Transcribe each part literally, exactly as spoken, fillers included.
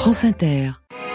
France Inter.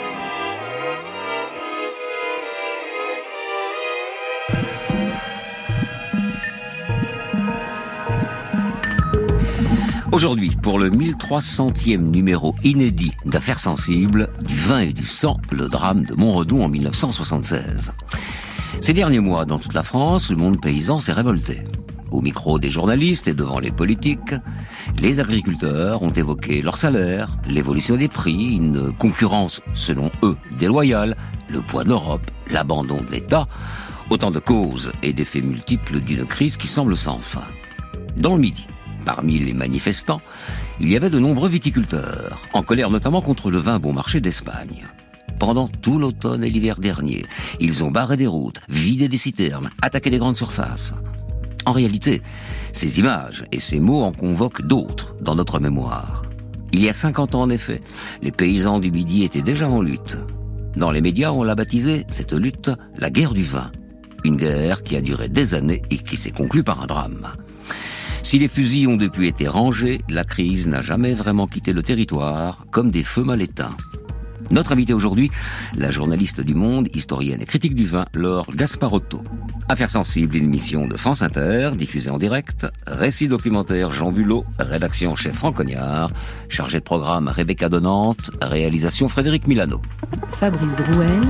Aujourd'hui, pour le mille trois centième numéro inédit d'Affaires sensibles, du vin et du sang, le drame de Montredon en mille neuf cent soixante-seize. Ces derniers mois, dans toute la France, le monde paysan s'est révolté. Au micro des journalistes et devant les politiques, les agriculteurs ont évoqué leur salaire, l'évolution des prix, une concurrence, selon eux, déloyale, le poids de l'Europe, l'abandon de l'État, autant de causes et d'effets multiples d'une crise qui semble sans fin. Dans le Midi, parmi les manifestants, il y avait de nombreux viticulteurs, en colère notamment contre le vin bon marché d'Espagne. Pendant tout l'automne et l'hiver dernier, ils ont barré des routes, vidé des citernes, attaqué des grandes surfaces. En réalité, ces images et ces mots en convoquent d'autres dans notre mémoire. Il y a cinquante ans en effet, les paysans du Midi étaient déjà en lutte. Dans les médias, on l'a baptisé, cette lutte, la guerre du vin. Une guerre qui a duré des années et qui s'est conclue par un drame. Si les fusils ont depuis été rangés, la crise n'a jamais vraiment quitté le territoire, comme des feux mal éteints. Notre invitée aujourd'hui, la journaliste du Monde, historienne et critique du vin, Laure Gasparotto. Affaires sensibles, une émission de France Inter, diffusée en direct, récit documentaire Jean Bulot, rédaction chef Franck Cognard, chargé de programme Rebecca Donante, réalisation Frédéric Milano. Fabrice Drouel,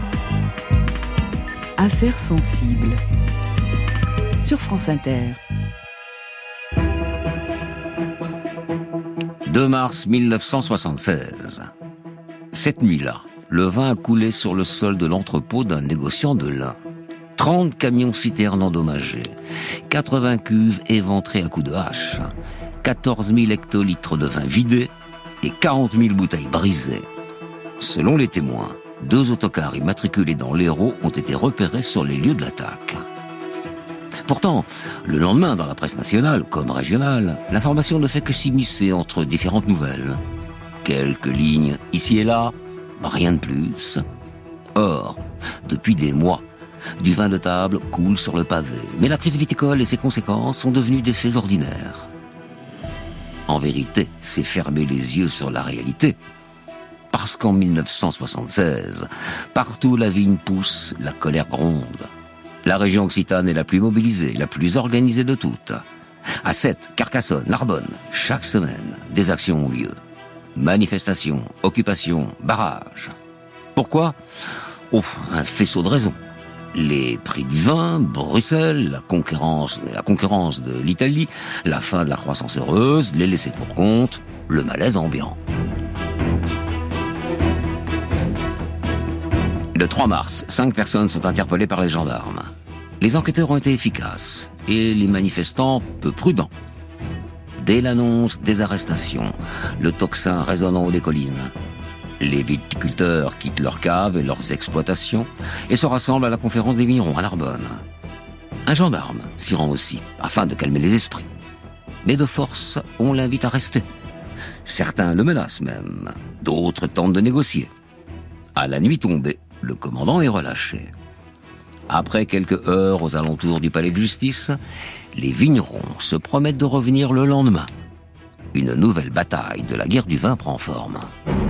Affaires sensibles, sur France Inter. deux mars mille neuf cent soixante-seize. Cette nuit-là, le vin a coulé sur le sol de l'entrepôt d'un négociant de lin. trente camions-citernes endommagés, quatre-vingts cuves éventrées à coups de hache, quatorze mille hectolitres de vin vidés et quarante mille bouteilles brisées. Selon les témoins, deux autocars immatriculés dans l'Hérault ont été repérés sur les lieux de l'attaque. Pourtant, le lendemain, dans la presse nationale comme régionale, l'information ne fait que s'immiscer entre différentes nouvelles. Quelques lignes ici et là, rien de plus. Or, depuis des mois, du vin de table coule sur le pavé, mais la crise viticole et ses conséquences sont devenues des faits ordinaires. En vérité, c'est fermer les yeux sur la réalité. Parce qu'en mille neuf cent soixante-seize, partout la vigne pousse, la colère gronde. La région occitane est la plus mobilisée, la plus organisée de toutes. À Sète, Carcassonne, Narbonne, chaque semaine, des actions ont lieu. Manifestations, occupations, barrages. Pourquoi ? Oh, un faisceau de raisons. Les prix du vin, Bruxelles, la concurrence, la concurrence de l'Italie, la fin de la croissance heureuse, les laissés pour compte, le malaise ambiant. Le trois mars, cinq personnes sont interpellées par les gendarmes. Les enquêteurs ont été efficaces et les manifestants peu prudents. Dès l'annonce des arrestations, le tocsin résonne en haut des collines. Les viticulteurs quittent leurs caves et leurs exploitations et se rassemblent à la conférence des vignerons à Narbonne. Un gendarme s'y rend aussi, afin de calmer les esprits. Mais de force, on l'invite à rester. Certains le menacent même, d'autres tentent de négocier. À la nuit tombée, le commandant est relâché. Après quelques heures aux alentours du palais de justice, les vignerons se promettent de revenir le lendemain. Une nouvelle bataille de la guerre du vin prend forme.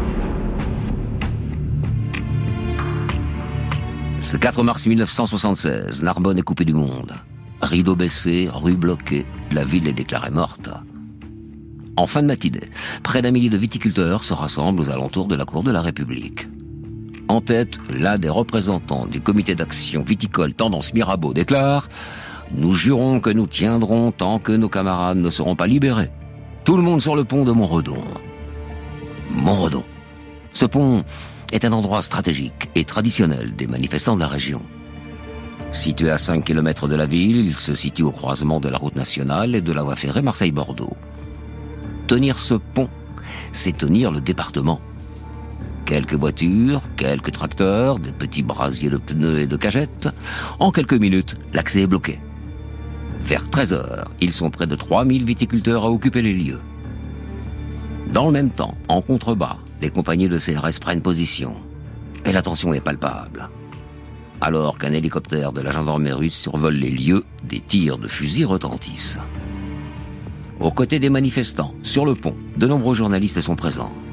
Ce quatre mars mille neuf cent soixante-seize, Narbonne est coupée du monde. Rideau baissé, rue bloquée, la ville est déclarée morte. En fin de matinée, près d'un millier de viticulteurs se rassemblent aux alentours de la cour de la République. En tête, l'un des représentants du comité d'action viticole Tendance Mirabeau déclare « Nous jurons que nous tiendrons tant que nos camarades ne seront pas libérés. Tout le monde sur le pont de Montredon. » Montredon. Ce pont est un endroit stratégique et traditionnel des manifestants de la région. Situé à cinq kilomètres de la ville, il se situe au croisement de la route nationale et de la voie ferrée Marseille-Bordeaux. Tenir ce pont, c'est tenir le département. Quelques voitures, quelques tracteurs, des petits brasiers de pneus et de cagettes. En quelques minutes, l'accès est bloqué. Vers treize heures, ils sont près de trois mille viticulteurs à occuper les lieux. Dans le même temps, en contrebas, les compagnies de C R S prennent position. Et la tension est palpable. Alors qu'un hélicoptère de la gendarmerie survole les lieux, des tirs de fusil retentissent. Aux côtés des manifestants, sur le pont, de nombreux journalistes sont présents.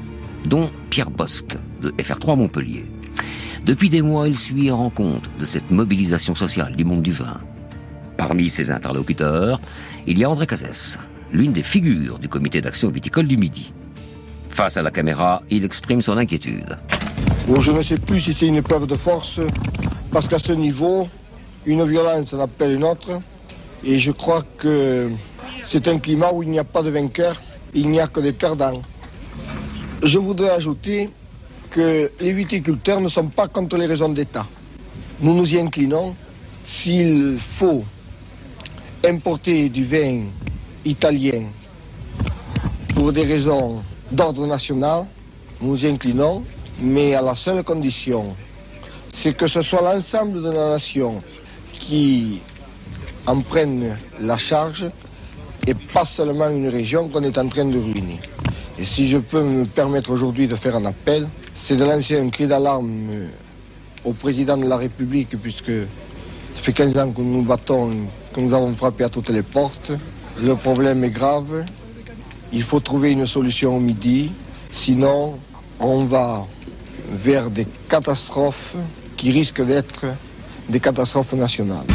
dont Pierre Bosc, de F R trois Montpellier. Depuis des mois, il suit et rend compte de cette mobilisation sociale du monde du vin. Parmi ses interlocuteurs, il y a André Cazès, l'une des figures du comité d'action viticole du Midi. Face à la caméra, il exprime son inquiétude. Bon, je ne sais plus si c'est une preuve de force, parce qu'à ce niveau, une violence en appelle une autre, et je crois que c'est un climat où il n'y a pas de vainqueurs, il n'y a que des perdants. Je voudrais ajouter que les viticulteurs ne sont pas contre les raisons d'État. Nous nous y inclinons. S'il faut importer du vin italien pour des raisons d'ordre national, nous nous y inclinons, mais à la seule condition, c'est que ce soit l'ensemble de la nation qui en prenne la charge et pas seulement une région qu'on est en train de ruiner. Et si je peux me permettre aujourd'hui de faire un appel, c'est de lancer un cri d'alarme au président de la République, puisque ça fait quinze ans que nous nous battons, que nous avons frappé à toutes les portes. Le problème est grave. Il faut trouver une solution au Midi. Sinon, on va vers des catastrophes qui risquent d'être des catastrophes nationales.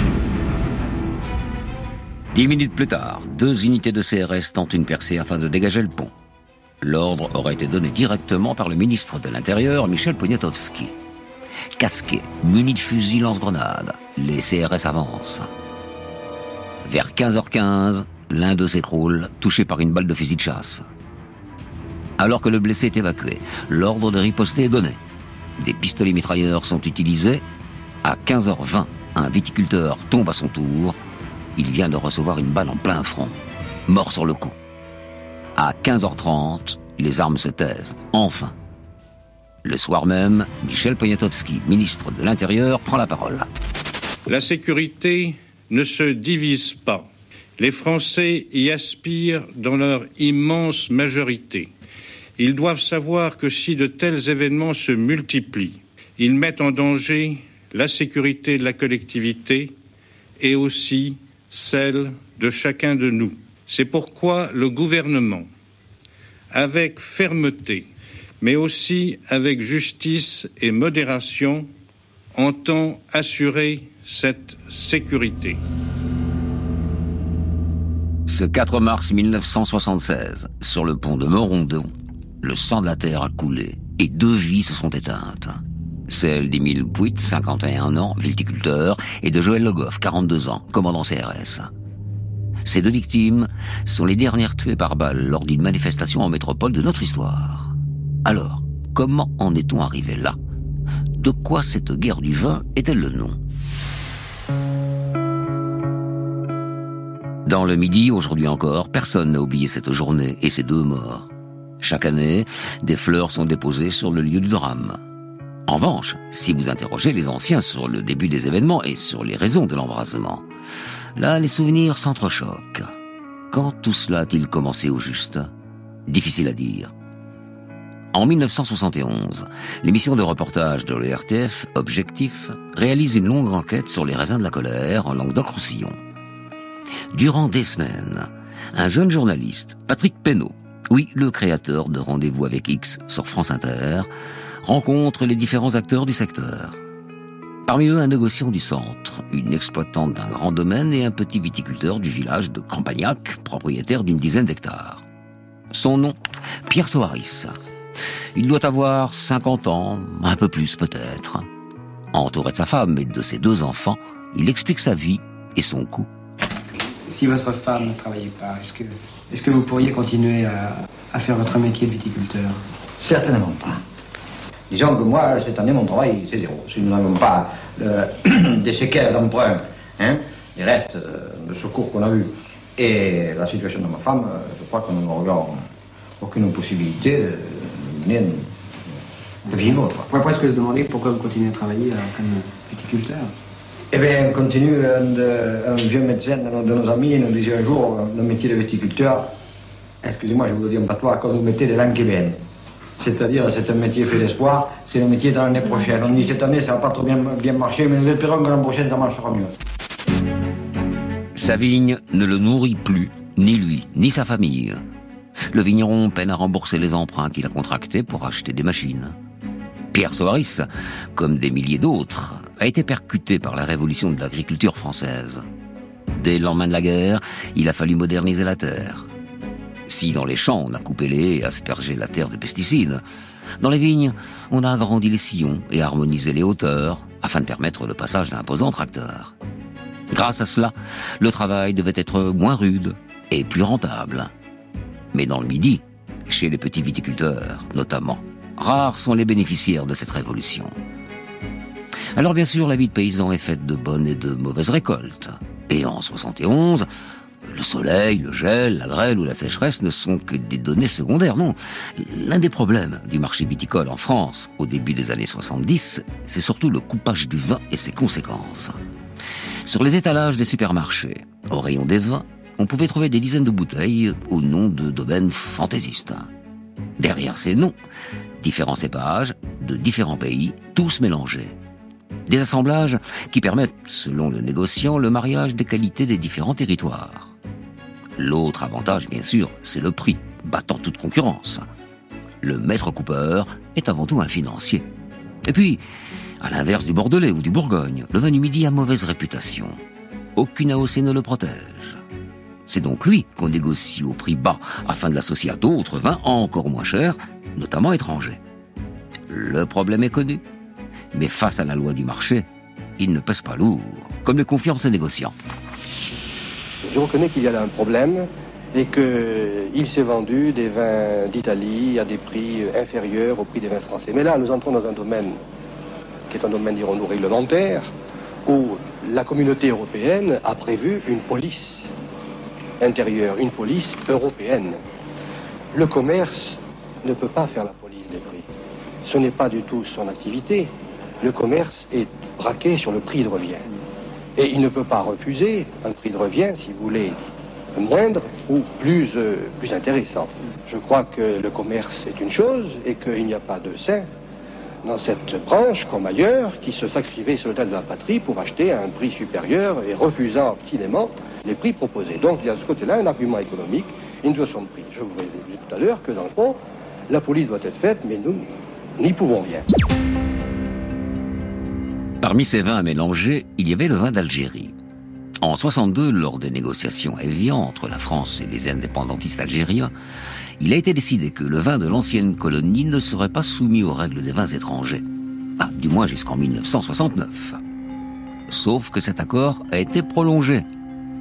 Dix minutes plus tard, deux unités de C R S tentent une percée afin de dégager le pont. L'ordre aurait été donné directement par le ministre de l'Intérieur, Michel Poniatowski. Casqués, munis de fusils lance-grenades, les C R S avancent. Vers quinze heures quinze, l'un d'eux s'écroule, touché par une balle de fusil de chasse. Alors que le blessé est évacué, l'ordre de riposter est donné. Des pistolets mitrailleurs sont utilisés. À quinze heures vingt, un viticulteur tombe à son tour. Il vient de recevoir une balle en plein front. Mort sur le coup. À quinze heures trente, les armes se taisent. Enfin. Le soir même, Michel Poniatowski, ministre de l'Intérieur, prend la parole. La sécurité ne se divise pas. Les Français y aspirent dans leur immense majorité. Ils doivent savoir que si de tels événements se multiplient, ils mettent en danger la sécurité de la collectivité et aussi celle de chacun de nous. C'est pourquoi le gouvernement, avec fermeté, mais aussi avec justice et modération, entend assurer cette sécurité. Ce quatre mars mille neuf cent soixante-seize, sur le pont de Morondon, le sang de la terre a coulé et deux vies se sont éteintes. Celle d'Émile Pouit, cinquante et un ans, viticulteur, et de Joël Le Goff, quarante-deux ans, commandant C R S. Ces deux victimes sont les dernières tuées par balle lors d'une manifestation en métropole de notre histoire. Alors, comment en est-on arrivé là ? De quoi cette guerre du vin est-elle le nom ? Dans le Midi, aujourd'hui encore, personne n'a oublié cette journée et ces deux morts. Chaque année, des fleurs sont déposées sur le lieu du drame. En revanche, si vous interrogez les anciens sur le début des événements et sur les raisons de l'embrasement, là, les souvenirs s'entrechoquent. Quand tout cela a-t-il commencé au juste ? Difficile à dire. En mille neuf cent soixante et onze, l'émission de reportage de l'E R T F, Objectif, réalise une longue enquête sur les raisins de la colère en Languedoc-Roussillon. Durant des semaines, un jeune journaliste, Patrick Pénaud, oui, le créateur de Rendez-vous avec X sur France Inter, rencontre les différents acteurs du secteur. Parmi eux, un négociant du centre, une exploitante d'un grand domaine et un petit viticulteur du village de Campagnac, propriétaire d'une dizaine d'hectares. Son nom, Pierre Soaris. Il doit avoir cinquante ans, un peu plus peut-être. Entouré de sa femme et de ses deux enfants, il explique sa vie et son coût. Si votre femme ne travaillait pas, est-ce que, est-ce que vous pourriez continuer à, à faire votre métier de viticulteur ? Certainement pas. Disons que moi, cette année, mon travail, c'est zéro. Si nous n'avons pas euh, des séquelles d'emprunt, hein, les restes euh, de secours qu'on a eu, et la situation de ma femme, euh, je crois que nous n'aurions aucune possibilité de, de, de vivre. On pourrait presque se demander pourquoi vous continuez à travailler euh, comme viticulteur. Eh bien, on continue, un, de, un vieux médecin de nos, de nos amis nous disait un jour, le métier de viticulteur, excusez-moi, je vous le dis en patois, quand vous mettez des langues qui viennent. C'est-à-dire, c'est un métier fait d'espoir, c'est le métier de l'année prochaine. On dit, cette année, ça va pas trop bien, bien marcher, mais nous espérons que l'année prochaine, ça marchera mieux. Sa vigne ne le nourrit plus, ni lui, ni sa famille. Le vigneron peine à rembourser les emprunts qu'il a contractés pour acheter des machines. Pierre Soaris, comme des milliers d'autres, a été percuté par la révolution de l'agriculture française. Dès le lendemain de la guerre, il a fallu moderniser la terre. Si dans les champs, on a coupé les haies et aspergé la terre de pesticides, dans les vignes, on a agrandi les sillons et harmonisé les hauteurs afin de permettre le passage d'imposants tracteurs. Grâce à cela, le travail devait être moins rude et plus rentable. Mais dans le Midi, chez les petits viticulteurs notamment, rares sont les bénéficiaires de cette révolution. Alors bien sûr, la vie de paysan est faite de bonnes et de mauvaises récoltes. Et en soixante et onze, le soleil, le gel, la grêle ou la sécheresse ne sont que des données secondaires, non. L'un des problèmes du marché viticole en France, au début des années soixante-dix, c'est surtout le coupage du vin et ses conséquences. Sur les étalages des supermarchés, au rayon des vins, on pouvait trouver des dizaines de bouteilles au nom de domaines fantaisistes. Derrière ces noms, différents cépages, de différents pays, tous mélangés. Des assemblages qui permettent, selon le négociant, le mariage des qualités des différents territoires. L'autre avantage, bien sûr, c'est le prix, battant toute concurrence. Le maître coupeur est avant tout un financier. Et puis, à l'inverse du Bordelais ou du Bourgogne, le vin du Midi a mauvaise réputation. Aucune A O C ne le protège. C'est donc lui qu'on négocie au prix bas, afin de l'associer à d'autres vins encore moins chers, notamment étrangers. Le problème est connu. Mais face à la loi du marché, il ne pèse pas lourd, comme le confirment ses négociants. Je reconnais qu'il y a là un problème et qu'il s'est vendu des vins d'Italie à des prix inférieurs au prix des vins français. Mais là, nous entrons dans un domaine qui est un domaine, dirons-nous, réglementaire, où la communauté européenne a prévu une police intérieure, une police européenne. Le commerce ne peut pas faire la police des prix. Ce n'est pas du tout son activité. Le commerce est braqué sur le prix de revient. Et il ne peut pas refuser un prix de revient, si vous voulez, moindre ou plus, euh, plus intéressant. Je crois que le commerce est une chose et qu'il n'y a pas de saint dans cette branche, comme ailleurs, qui se sacrifiait sur l'autel de la patrie pour acheter à un prix supérieur et refusant obstinément les prix proposés. Donc il y a de ce côté-là un argument économique, une notion de prix. Je vous ai dit tout à l'heure que dans le fond, la police doit être faite, mais nous n'y pouvons rien. Parmi ces vins mélangés, il y avait le vin d'Algérie. En soixante-deux, lors des négociations à Évian entre la France et les indépendantistes algériens, il a été décidé que le vin de l'ancienne colonie ne serait pas soumis aux règles des vins étrangers. Ah, du moins jusqu'en mille neuf cent soixante-neuf. Sauf que cet accord a été prolongé. Pourquoi ?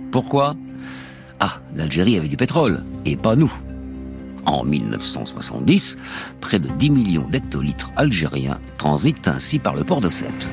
Ah, l'Algérie avait du pétrole, et pas nous. En mille neuf cent soixante-dix, près de dix millions d'hectolitres algériens transitent ainsi par le port de Sète.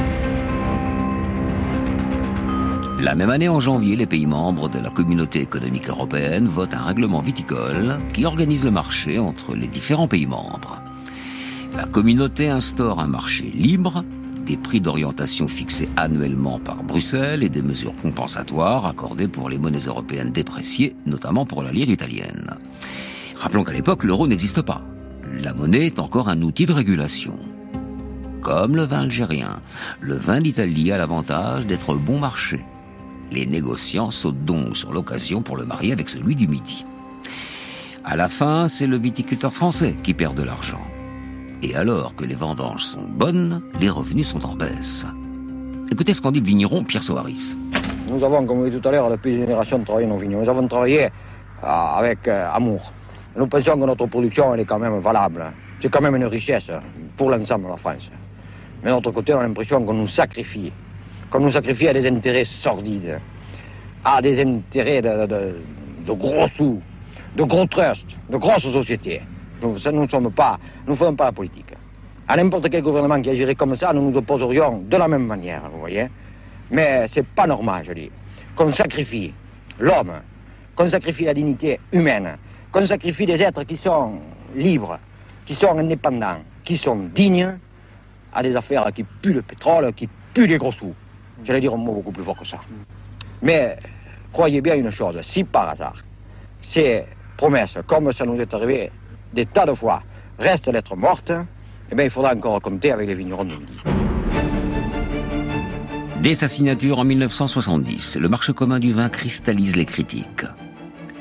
La même année, en janvier, les pays membres de la Communauté économique européenne votent un règlement viticole qui organise le marché entre les différents pays membres. La Communauté instaure un marché libre, des prix d'orientation fixés annuellement par Bruxelles et des mesures compensatoires accordées pour les monnaies européennes dépréciées, notamment pour la lire italienne. Rappelons qu'à l'époque, l'euro n'existe pas. La monnaie est encore un outil de régulation. Comme le vin algérien, le vin d'Italie a l'avantage d'être bon marché. Les négociants sautent donc sur l'occasion pour le marier avec celui du Midi. À la fin, c'est le viticulteur français qui perd de l'argent. Et alors que les vendanges sont bonnes, les revenus sont en baisse. Écoutez ce qu'en dit le vigneron Pierre Soaris. Nous avons, comme je dit tout à l'heure, depuis des générations travaillé nos vignes. Nous avons travaillé avec euh, amour. Nous pensons que notre production elle est quand même valable. C'est quand même une richesse pour l'ensemble de la France. Mais de notre côté, on a l'impression qu'on nous sacrifie. Qu'on nous sacrifie à des intérêts sordides, à des intérêts de, de, de gros sous, de gros trusts, de grosses sociétés. Nous ne sommes pas, nous ne faisons pas la politique. À n'importe quel gouvernement qui agirait comme ça, nous nous opposerions de la même manière, vous voyez. Mais c'est pas normal, je dis, qu'on sacrifie l'homme, qu'on sacrifie la dignité humaine, qu'on sacrifie des êtres qui sont libres, qui sont indépendants, qui sont dignes, à des affaires qui puent le pétrole, qui puent les gros sous. J'allais dire un mot beaucoup plus fort que ça. Mais croyez bien une chose, si par hasard, ces promesses, comme ça nous est arrivé des tas de fois, restent lettres mortes, eh bien il faudra encore compter avec les vignerons du Midi. Dès sa signature en mille neuf cent soixante-dix, le marché commun du vin cristallise les critiques.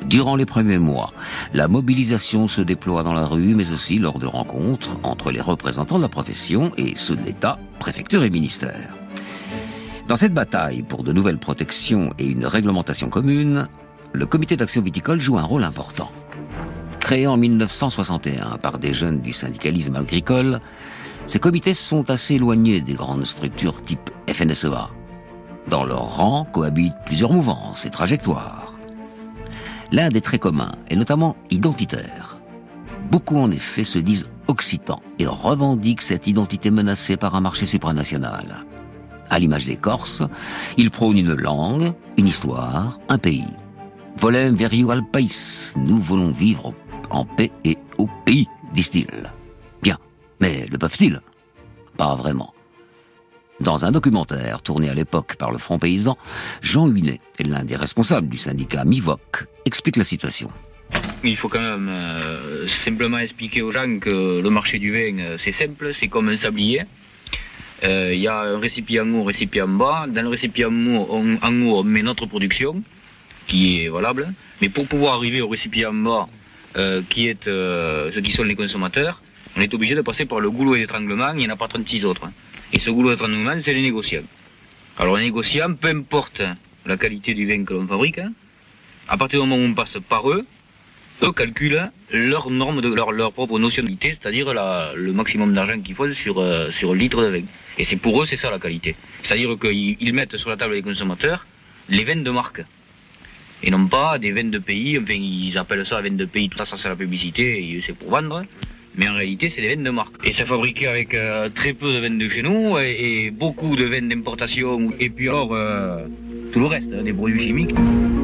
Durant les premiers mois, la mobilisation se déploie dans la rue, mais aussi lors de rencontres entre les représentants de la profession et ceux de l'État, préfecture et ministère. Dans cette bataille pour de nouvelles protections et une réglementation commune, le comité d'action viticole joue un rôle important. Créé en mille neuf cent soixante et un par des jeunes du syndicalisme agricole, ces comités sont assez éloignés des grandes structures type F N S E A. Dans leur rang cohabitent plusieurs mouvances et trajectoires. L'un des traits communs est notamment identitaire. Beaucoup en effet se disent occitans et revendiquent cette identité menacée par un marché supranational. À l'image des Corses, ils prônent une langue, une histoire, un pays. Volem veriu al pais, nous voulons vivre en paix et au pays, disent-ils. Bien, mais le peuvent-ils? Pas vraiment. Dans un documentaire tourné à l'époque par le Front Paysan, Jean Huinet, l'un des responsables du syndicat MIVOC, explique la situation. Il faut quand même euh, simplement expliquer aux gens que le marché du vin, euh, c'est simple, c'est comme un sablier. Il euh, y a un récipient en haut, un récipient en bas. Dans le récipient en haut, on, en haut, on met notre production, qui est valable. Mais pour pouvoir arriver au récipient en bas, euh, qui est euh, ceux qui sont les consommateurs, on est obligé de passer par le goulot d'étranglement, il n'y en a pas trente-six autres. Et ce goulot d'étranglement, c'est les négociants. Alors les négociants, peu importe la qualité du vin que l'on fabrique, à partir du moment où on passe par eux, eux calculent leurs normes, de leur, leur propre notionnalité, c'est-à-dire la, le maximum d'argent qu'il faut sur, euh, sur un litre de vin. Et c'est pour eux, c'est ça la qualité. C'est-à-dire qu'ils ils mettent sur la table des consommateurs les vins de marque. Et non pas des vins de pays, enfin ils appellent ça vins de pays, tout ça, ça c'est la publicité, et c'est pour vendre. Mais en réalité, c'est des vins de marque. Et c'est fabriqué avec euh, très peu de vins de chez nous, et, et beaucoup de vins d'importation, et puis alors, euh, tout le reste, hein, des produits chimiques.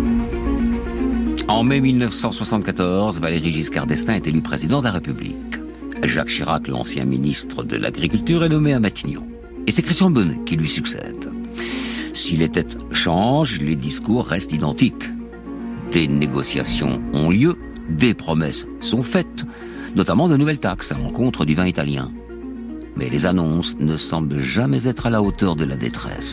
En mai mille neuf cent soixante-quatorze, Valéry Giscard d'Estaing est élu président de la République. Jacques Chirac, l'ancien ministre de l'Agriculture, est nommé à Matignon. Et c'est Christian Bonnet qui lui succède. Si les têtes changent, les discours restent identiques. Des négociations ont lieu, des promesses sont faites, notamment de nouvelles taxes à l'encontre du vin italien. Mais les annonces ne semblent jamais être à la hauteur de la détresse.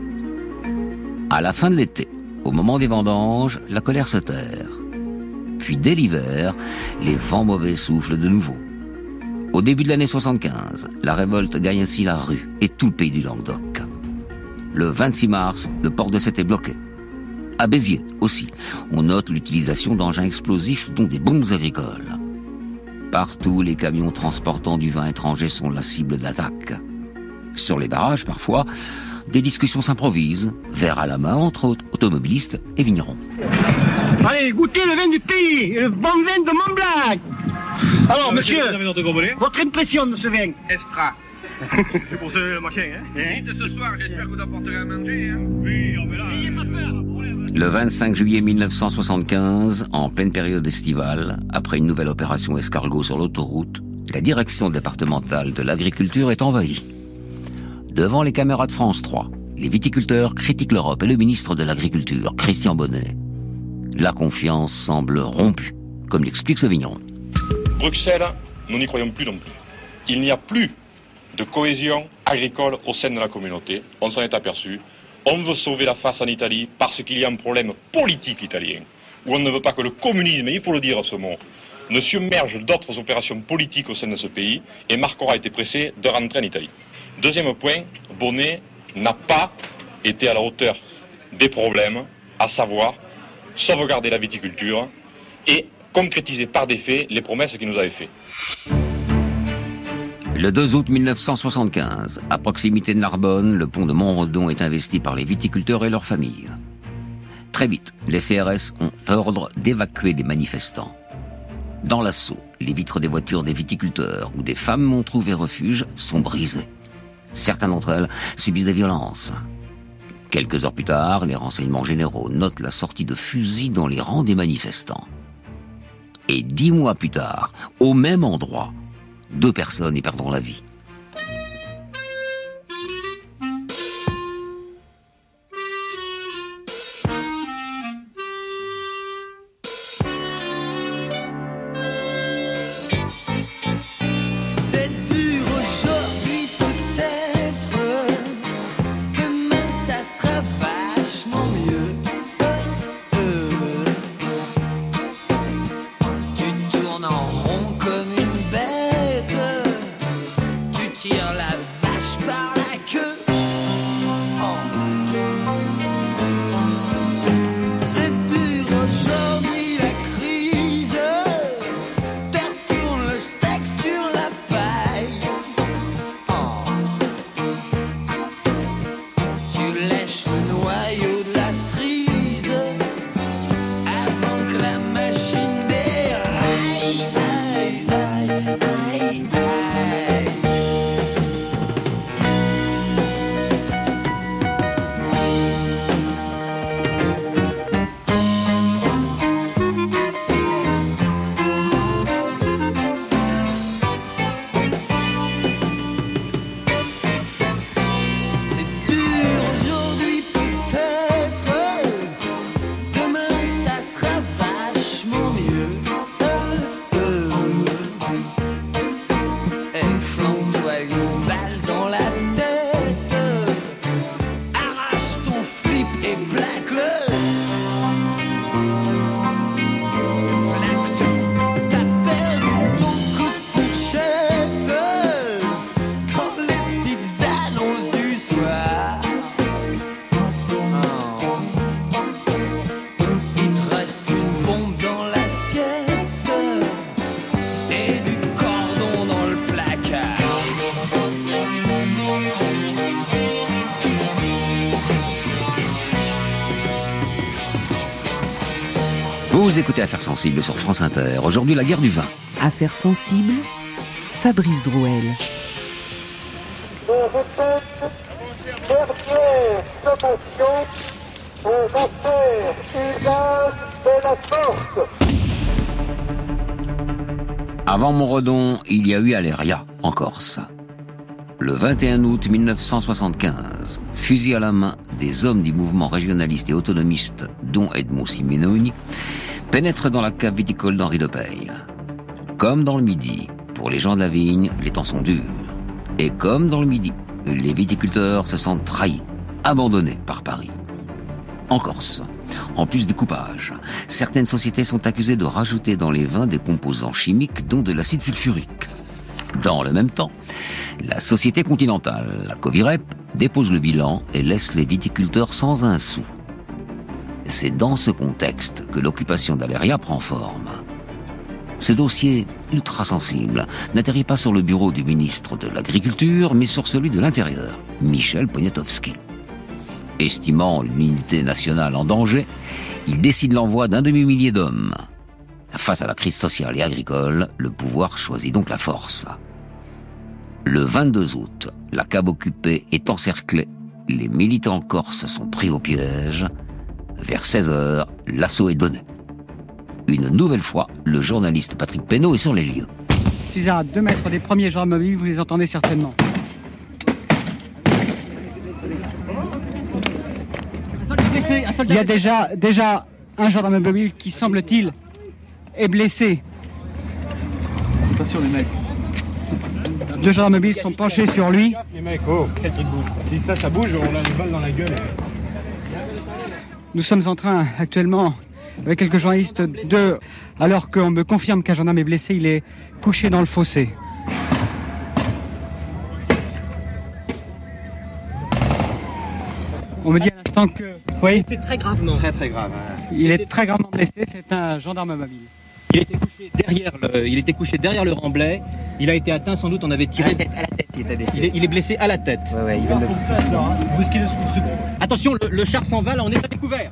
À la fin de l'été, au moment des vendanges, la colère se terre. Puis dès l'hiver, les vents mauvais soufflent de nouveau. Au début de l'année soixante-quinze, la révolte gagne ainsi la rue et tout le pays du Languedoc. Le vingt-six mars, le port de Sète est bloqué. À Béziers aussi, on note l'utilisation d'engins explosifs dont des bombes agricoles. Partout, les camions transportant du vin étranger sont la cible d'attaque. Sur les barrages, parfois, des discussions s'improvisent, verre à la main entre autres automobilistes et vignerons. Allez, goûtez le vin du pays, le bon vin de Mont-Blanc. Alors, monsieur, votre impression de ce vin? Extra. C'est pour ce machin, hein? Et ce soir, j'espère que vous apporterez à manger, hein? Oui, on verra. N'ayez pas peur. Le vingt-cinq juillet mille neuf cent soixante-quinze, en pleine période estivale, après une nouvelle opération escargot sur l'autoroute, la direction départementale de l'agriculture est envahie. Devant les caméras de France trois, les viticulteurs critiquent l'Europe et le ministre de l'Agriculture, Christian Bonnet. La confiance semble rompue, comme l'explique ce vigneron. Bruxelles, nous n'y croyons plus non plus. Il n'y a plus de cohésion agricole au sein de la communauté. On s'en est aperçu. On veut sauver la face en Italie parce qu'il y a un problème politique italien, où on ne veut pas que le communisme, il faut le dire ce mot, ne submerge d'autres opérations politiques au sein de ce pays, et Marcora a été pressé de rentrer en Italie. Deuxième point, Bonnet n'a pas été à la hauteur des problèmes, à savoir sauvegarder la viticulture et concrétiser par des faits les promesses qu'il nous avait faites. Le deux août mille neuf cent soixante-quinze, à proximité de Narbonne, le pont de Montredon est investi par les viticulteurs et leurs familles. Très vite, les C R S ont ordre d'évacuer les manifestants. Dans l'assaut, les vitres des voitures des viticulteurs où des femmes ont trouvé refuge sont brisées. Certains d'entre elles subissent des violences. Quelques heures plus tard, les renseignements généraux notent la sortie de fusils dans les rangs des manifestants. Et dix mois plus tard, au même endroit, deux personnes y perdront la vie. t'as une balle dans la tête, arrache ton flip et plaque-le. Vous écoutez Affaires sensibles sur France Inter. Aujourd'hui, la guerre du vin. Affaires sensibles, Fabrice Drouel. Avant Montredon, il y a eu Aléria, en Corse. Le vingt et un août mille neuf cent soixante-quinze, fusil à la main, des hommes du mouvement régionaliste et autonomiste, dont Edmond Simeoni, pénètrent dans la cave viticole d'Henri de Peille. Comme dans le Midi, pour les gens de la vigne, les temps sont durs. Et comme dans le Midi, les viticulteurs se sentent trahis, abandonnés par Paris. En Corse, en plus du coupage, certaines sociétés sont accusées de rajouter dans les vins des composants chimiques, dont de l'acide sulfurique. Dans le même temps, la société continentale, la Covirep, dépose le bilan et laisse les viticulteurs sans un sou. C'est dans ce contexte que l'occupation d'Aléria prend forme. Ce dossier, ultra sensible, n'atterrit pas sur le bureau du ministre de l'Agriculture, mais sur celui de l'Intérieur, Michel Poniatowski. Estimant l'unité nationale en danger, il décide l'envoi d'un demi-millier d'hommes. Face à la crise sociale et agricole, le pouvoir choisit donc la force. Le vingt-deux août, la cave occupée est encerclée. Les militants corses sont pris au piège. Vers seize heures, l'assaut est donné. Une nouvelle fois, le journaliste Patrick Pénaud est sur les lieux. Je suis à deux mètres des premiers gendarmes mobiles, vous les entendez certainement. Il y a déjà, déjà un gendarme mobile qui, semble-t-il, est blessé. Attention les mecs. Deux gendarmes mobiles sont penchés sur lui. Les mecs, oh, quel truc bouge. Si ça, ça bouge, on a une balle dans la gueule. Nous sommes en train, actuellement, avec quelques journalistes, de... Alors qu'on me confirme qu'un gendarme est blessé, il est couché dans le fossé. On me dit à l'instant que... Oui. C'est très gravement. Très très grave. Hein. Il est très gravement blessé, c'est un gendarme mobile. Il était couché derrière le, il était couché derrière le remblai. Il a été atteint, sans doute, on avait tiré... À la tête, à la tête il était blessé. Il est, il est blessé à la tête. Ouais, ouais, il vient de... Attention, le, le char s'en va, là, on est à découvert.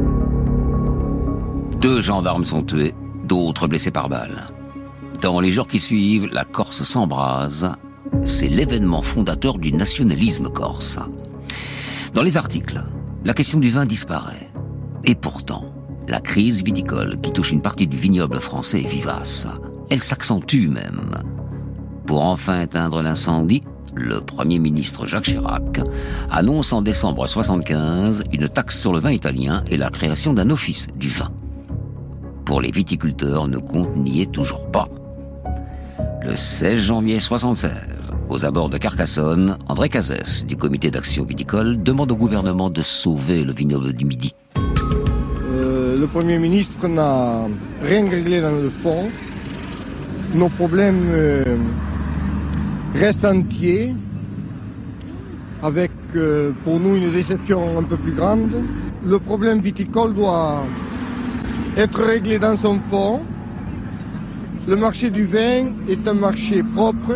Deux gendarmes sont tués, d'autres blessés par balle. Dans les jours qui suivent, la Corse s'embrase. C'est l'événement fondateur du nationalisme corse. Dans les articles, la question du vin disparaît. Et pourtant, la crise viticole qui touche une partie du vignoble français est vivace. Elle s'accentue même. Pour enfin éteindre l'incendie, le Premier ministre Jacques Chirac annonce en décembre soixante-quinze une taxe sur le vin italien et la création d'un office du vin. Pour les viticulteurs, le compte n'y est toujours pas. Le seize janvier soixante-seize, aux abords de Carcassonne, André Cazès, du comité d'action viticole, demande au gouvernement de sauver le vignoble du Midi. Euh, le Premier ministre n'a rien réglé dans le fond. Nos problèmes euh, restent entiers, avec euh, pour nous une déception un peu plus grande. Le problème viticole doit être réglé dans son fond. Le marché du vin est un marché propre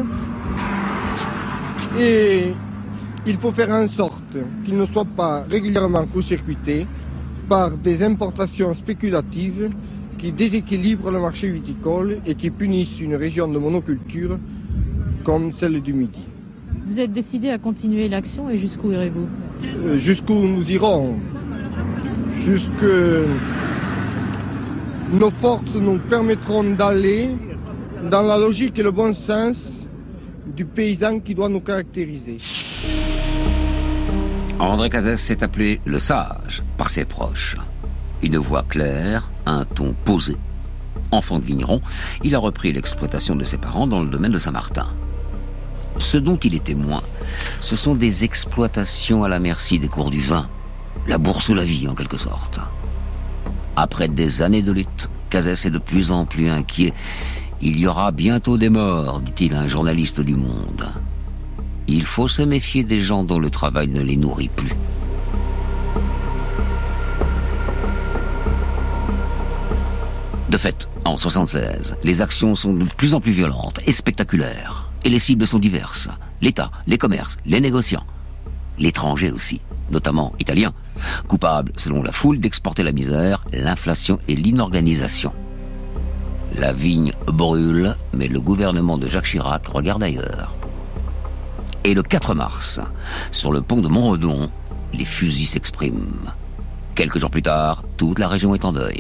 et il faut faire en sorte qu'il ne soit pas régulièrement court-circuité par des importations spéculatives qui déséquilibrent le marché viticole et qui punissent une région de monoculture comme celle du Midi. Vous êtes décidé à continuer l'action et jusqu'où irez-vous ? euh, Jusqu'où nous irons. Jusque nos forces nous permettront d'aller dans la logique et le bon sens du paysan qui doit nous caractériser. André Cazès s'est appelé le sage par ses proches. Une voix claire, un ton posé. Enfant de vigneron, il a repris l'exploitation de ses parents dans le domaine de Saint-Martin. Ce dont il est témoin, ce sont des exploitations à la merci des cours du vin, la bourse ou la vie en quelque sorte. Après des années de lutte, Cazès est de plus en plus inquiet. Il y aura bientôt des morts, dit-il à un journaliste du Monde. Il faut se méfier des gens dont le travail ne les nourrit plus. De fait, en soixante-seize, les actions sont de plus en plus violentes et spectaculaires. Et les cibles sont diverses. L'État, les commerces, les négociants. L'étranger aussi, notamment italien, coupable, selon la foule, d'exporter la misère, l'inflation et l'inorganisation. La vigne brûle, mais le gouvernement de Jacques Chirac regarde ailleurs. Et le quatre mars, sur le pont de Montredon, les fusils s'expriment. Quelques jours plus tard, toute la région est en deuil.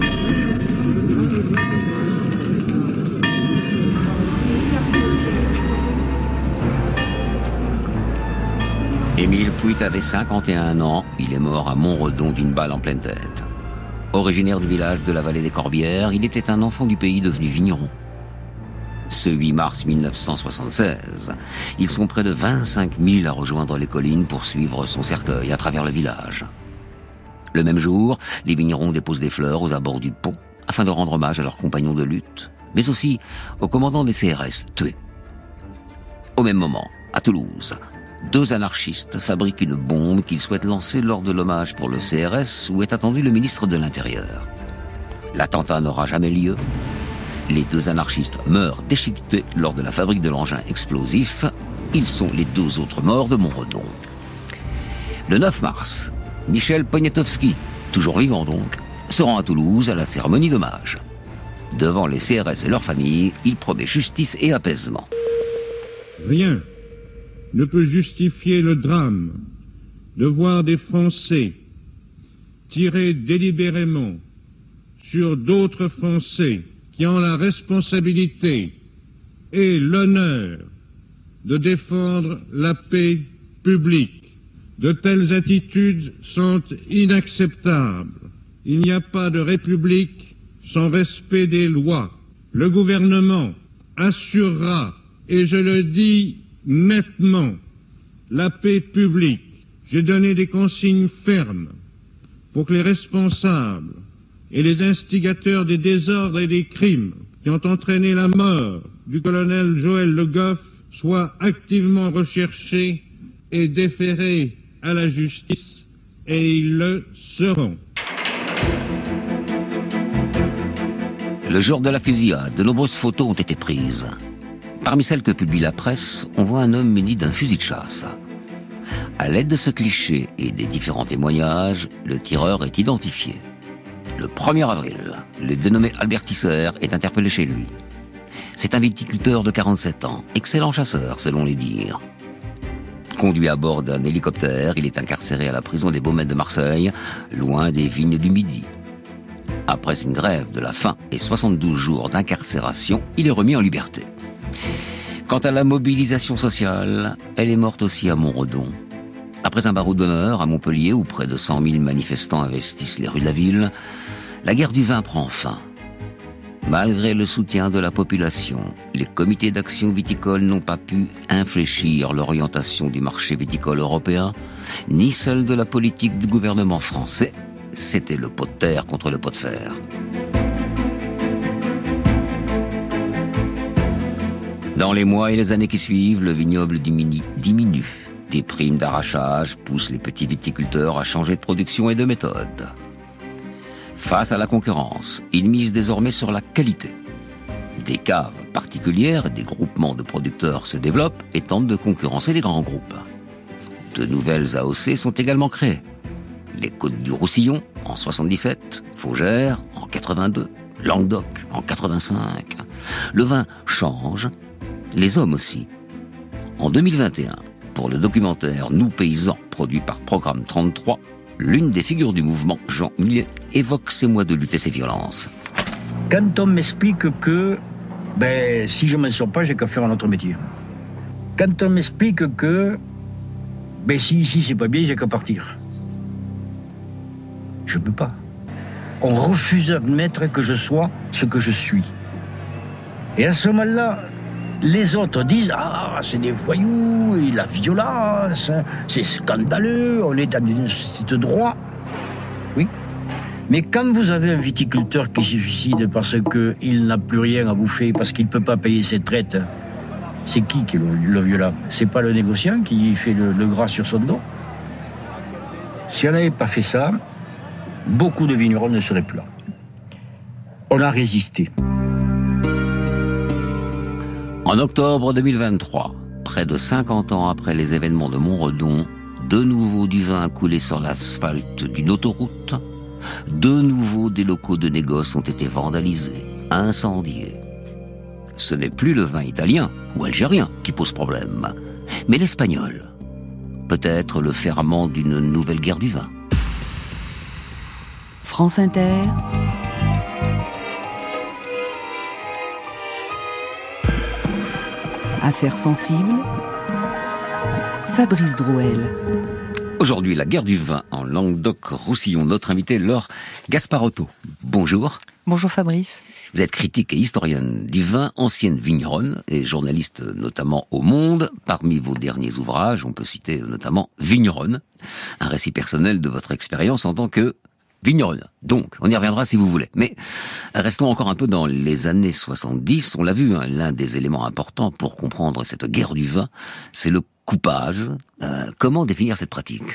Émile Pouit avait cinquante et un ans, il est mort à Montredon d'une balle en pleine tête. Originaire du village de la vallée des Corbières, il était un enfant du pays devenu vigneron. Ce huit mars mille neuf cent soixante-seize, ils sont près de vingt-cinq mille à rejoindre les collines pour suivre son cercueil à travers le village. Le même jour, les vignerons déposent des fleurs aux abords du pont afin de rendre hommage à leurs compagnons de lutte, mais aussi au commandant des C R S tués. Au même moment, à Toulouse, deux anarchistes fabriquent une bombe qu'ils souhaitent lancer lors de l'hommage pour le C R S où est attendu le ministre de l'Intérieur. L'attentat n'aura jamais lieu. Les deux anarchistes meurent déchiquetés lors de la fabrique de l'engin explosif. Ils sont les deux autres morts de Montredon. Le neuf mars, Michel Poniatowski, toujours vivant donc, se rend à Toulouse à la cérémonie d'hommage. Devant les C R S et leurs familles, il promet justice et apaisement. Rien ne peut justifier le drame de voir des Français tirer délibérément sur d'autres Français qui ont la responsabilité et l'honneur de défendre la paix publique. De telles attitudes sont inacceptables. Il n'y a pas de république sans respect des lois. Le gouvernement assurera, et je le dis nettement, la paix publique. J'ai donné des consignes fermes pour que les responsables et les instigateurs des désordres et des crimes qui ont entraîné la mort du colonel Joël Le Goff soient activement recherchés et déférés à la justice, et ils le seront. Le jour de la fusillade, de nombreuses photos ont été prises. Parmi celles que publie la presse, on voit un homme muni d'un fusil de chasse. À l'aide de ce cliché et des différents témoignages, le tireur est identifié. Le premier avril, le dénommé Albert Tisser est interpellé chez lui. C'est un viticulteur de quarante-sept ans, excellent chasseur selon les dires. Conduit à bord d'un hélicoptère, il est incarcéré à la prison des Baumettes de Marseille, loin des vignes du Midi. Après une grève de la faim et soixante-douze jours d'incarcération, il est remis en liberté. Quant à la mobilisation sociale, elle est morte aussi à Montredon. Après un barreau d'honneur à Montpellier, où près de cent mille manifestants investissent les rues de la ville, la guerre du vin prend fin. Malgré le soutien de la population, les comités d'action viticole n'ont pas pu infléchir l'orientation du marché viticole européen, ni celle de la politique du gouvernement français. C'était le pot de terre contre le pot de fer. Dans les mois et les années qui suivent, le vignoble diminue. Des primes d'arrachage poussent les petits viticulteurs à changer de production et de méthode. Face à la concurrence, ils misent désormais sur la qualité. Des caves particulières, des groupements de producteurs se développent et tentent de concurrencer les grands groupes. De nouvelles A O C sont également créées. Les Côtes du Roussillon en soixante-dix-sept, Faugères en quatre-vingt-deux, Languedoc en quatre-vingt-cinq. Le vin change, les hommes aussi. En deux mille vingt et un, pour le documentaire Nous paysans, produit par Programme trente-trois, l'une des figures du mouvement, Jean Millet, évoque ces mois de lutte et ces violences. Quand on m'explique que ben, si je ne m'en sors pas, j'ai qu'à faire un autre métier. Quand on m'explique que ben, si ici c'est pas bien, j'ai qu'à partir. Je ne peux pas. On refuse d'admettre que je sois ce que je suis. Et à ce moment-là, Les autres disent « Ah, c'est des voyous, et la violence, c'est scandaleux, on est dans une société de droit. » Oui. Mais quand vous avez un viticulteur qui se suicide parce qu'il n'a plus rien à bouffer, parce qu'il ne peut pas payer ses traites, c'est qui qui est le, le violent? C'est pas le négociant qui fait le, le gras sur son dos? Si on n'avait pas fait ça, beaucoup de vignerons ne seraient plus là. On a résisté. En octobre deux mille vingt-trois, près de cinquante ans après les événements de Montredon, de nouveau du vin a coulé sur l'asphalte d'une autoroute. De nouveau des locaux de négoce ont été vandalisés, incendiés. Ce n'est plus le vin italien ou algérien qui pose problème, mais l'espagnol. Peut-être le ferment d'une nouvelle guerre du vin. France Inter. Affaires sensibles. Fabrice Drouel. Aujourd'hui, la guerre du vin en Languedoc-Roussillon. Notre invité, Laure Gasparotto. Bonjour. Bonjour Fabrice. Vous êtes critique et historienne du vin, ancienne vigneronne et journaliste notamment au Monde. Parmi vos derniers ouvrages, on peut citer notamment Vigneronne, un récit personnel de votre expérience en tant que vigneronne. Donc, on y reviendra si vous voulez. Mais restons encore un peu dans les années soixante-dix. On l'a vu, hein, l'un des éléments importants pour comprendre cette guerre du vin, c'est le coupage. Euh, comment définir cette pratique?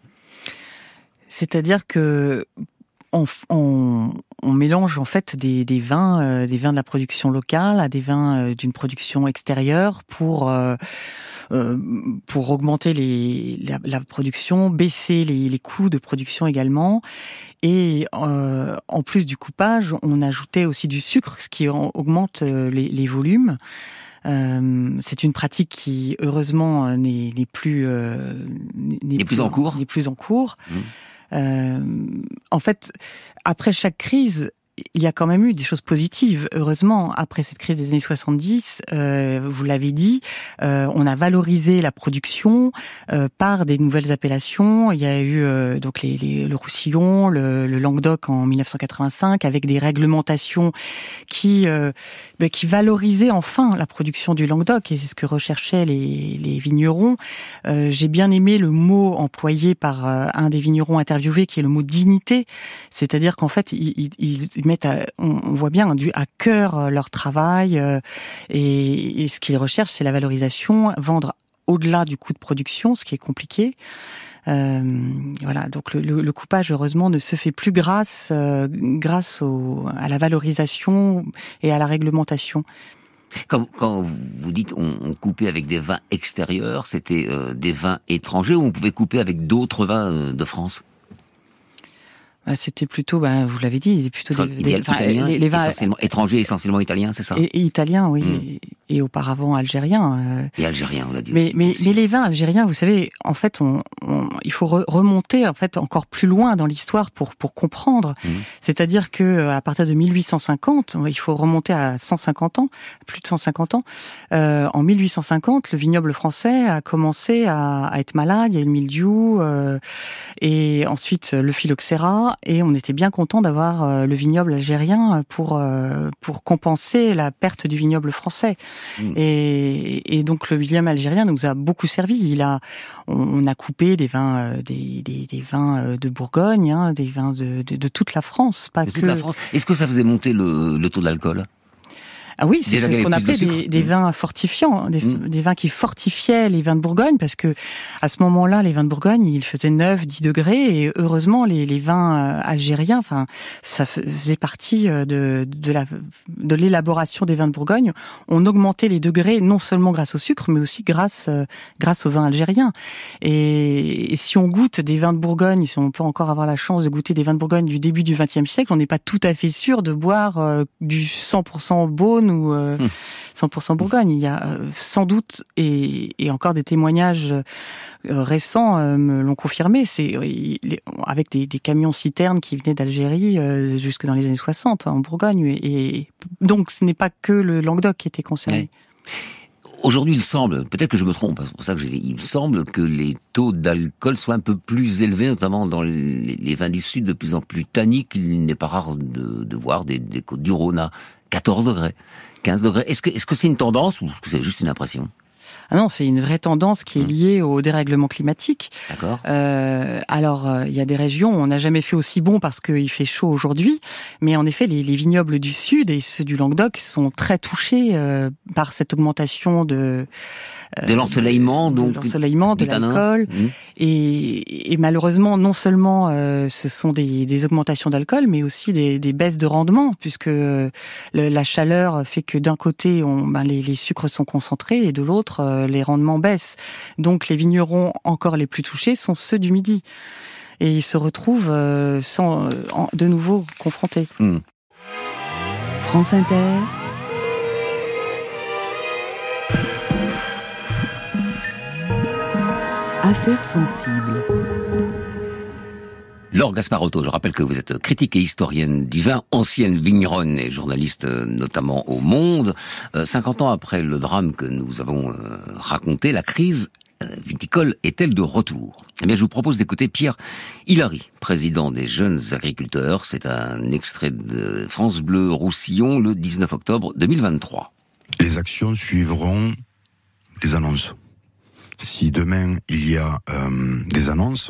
C'est-à-dire que on, on, on mélange en fait des, des vins, euh, des vins de la production locale à des vins euh, d'une production extérieure pour euh, euh, pour augmenter les, la, la production, baisser les, les coûts de production également. Et euh, en plus du coupage, on ajoutait aussi du sucre, ce qui augmente les, les volumes. Euh, c'est une pratique qui, heureusement, n'est, n'est plus euh, n'est, n'est plus en cours. N'est plus en cours. Mmh. Euh, en fait, après chaque crise, il y a quand même eu des choses positives, heureusement. Après cette crise des années soixante-dix, euh, vous l'avez dit, euh, on a valorisé la production euh, par des nouvelles appellations. Il y a eu euh, donc les, les, le Roussillon, le, le Languedoc en dix-neuf cent quatre-vingt-cinq, avec des réglementations qui euh, ben, qui valorisaient enfin la production du Languedoc, et c'est ce que recherchaient les, les vignerons. Euh, j'ai bien aimé le mot employé par euh, un des vignerons interviewés, qui est le mot dignité, c'est-à-dire qu'en fait, ils, ils, ils mettent à, on, on voit bien du à cœur leur travail, euh, et, et ce qu'ils recherchent, c'est la valorisation, vendre au-delà du coût de production, ce qui est compliqué. Euh, voilà, donc le, le, le coupage, heureusement, ne se fait plus grâce, euh, grâce au, à la valorisation et à la réglementation. Quand, quand vous dites on, on coupait avec des vins extérieurs, c'était euh, des vins étrangers, ou on pouvait couper avec d'autres vins euh, de France? C'était plutôt, ben, vous l'avez dit, plutôt des, des, enfin, italien, les, les vins essentiellement étrangers, essentiellement italiens, c'est ça? Et, et italiens, oui, mmh. et, et auparavant algériens. Euh, et algériens, on l'a dit mais, aussi. Mais, mais les vins algériens, vous savez, en fait, on, on, il faut re, remonter en fait encore plus loin dans l'histoire pour pour comprendre. Mmh. C'est-à-dire que à partir de mille huit cent cinquante, il faut remonter à cent cinquante ans, plus de cent cinquante ans. Euh, en mille huit cent cinquante, le vignoble français a commencé à, à être malade. Il y a eu le mildiou, euh, et ensuite le phylloxéra, et on était bien content d'avoir euh, le vignoble algérien pour euh, pour compenser la perte du vignoble français. Mmh. Et, et donc le vignoble algérien nous a beaucoup servi. Il a, on, on a coupé des vins, euh, des, des, des vins de Bourgogne, hein, des vins de, de, de toute la France, pas de que. Toute la France. Est-ce que ça faisait monter le, le taux d'alcool? Ah oui, c'est ce qu'on appelait de des, des mmh. vins fortifiants, des, mmh. des vins qui fortifiaient les vins de Bourgogne, parce que à ce moment-là, les vins de Bourgogne, ils faisaient neuf, dix degrés, et heureusement, les, les vins algériens, enfin, ça faisait partie de, de la, de l'élaboration des vins de Bourgogne. On augmentait les degrés, non seulement grâce au sucre, mais aussi grâce, grâce aux vins algériens. Et, et si on goûte des vins de Bourgogne, si on peut encore avoir la chance de goûter des vins de Bourgogne du début du vingtième siècle, on n'est pas tout à fait sûr de boire euh, du cent pour cent Beaune ou euh, hum. cent pour cent Bourgogne. Il y a euh, sans doute, et, et encore des témoignages euh, récents euh, me l'ont confirmé, c'est euh, les, avec des, des camions citernes qui venaient d'Algérie euh, jusque dans les années soixante en Bourgogne, et, et donc ce n'est pas que le Languedoc qui était concerné. Ouais. Aujourd'hui, il semble, peut-être que je me trompe, c'est pour ça que j'ai dit, il semble que les taux d'alcool soient un peu plus élevés, notamment dans les, les vins du Sud, de plus en plus tanniques. Il n'est pas rare de, de voir des, des côtes du Rhône à quatorze degrés. quinze degrés. Est-ce que, est-ce que c'est une tendance ou est-ce que c'est juste une impression? Ah non, c'est une vraie tendance qui est liée au dérèglement climatique. D'accord. Euh, alors, il euh, y a des régions où on n'a jamais fait aussi bon parce qu'il fait chaud aujourd'hui, mais en effet, les, les vignobles du Sud et ceux du Languedoc sont très touchés euh, par cette augmentation de... Euh, de l'ensoleillement, de, donc... De l'ensoleillement, de l'alcool. Mmh. Et, et malheureusement, non seulement euh, ce sont des, des augmentations d'alcool, mais aussi des, des baisses de rendement, puisque le, la chaleur fait que d'un côté, on, ben, les, les sucres sont concentrés et de l'autre, euh, les rendements baissent. Donc les vignerons encore les plus touchés sont ceux du Midi. Et ils se retrouvent euh, sans, euh, en, de nouveau confrontés. Mmh. France Inter. Affaires sensibles. Laure Gasparotto, je rappelle que vous êtes critique et historienne du vin, ancienne vigneronne et journaliste notamment au Monde. Euh, cinquante ans après le drame que nous avons euh, raconté, la crise viticole est-elle de retour? Eh bien, je vous propose d'écouter Pierre Hilary, président des Jeunes Agriculteurs. C'est un extrait de France Bleu Roussillon le dix-neuf octobre deux mille vingt-trois. Les actions suivront les annonces. Si demain il y a euh, des annonces,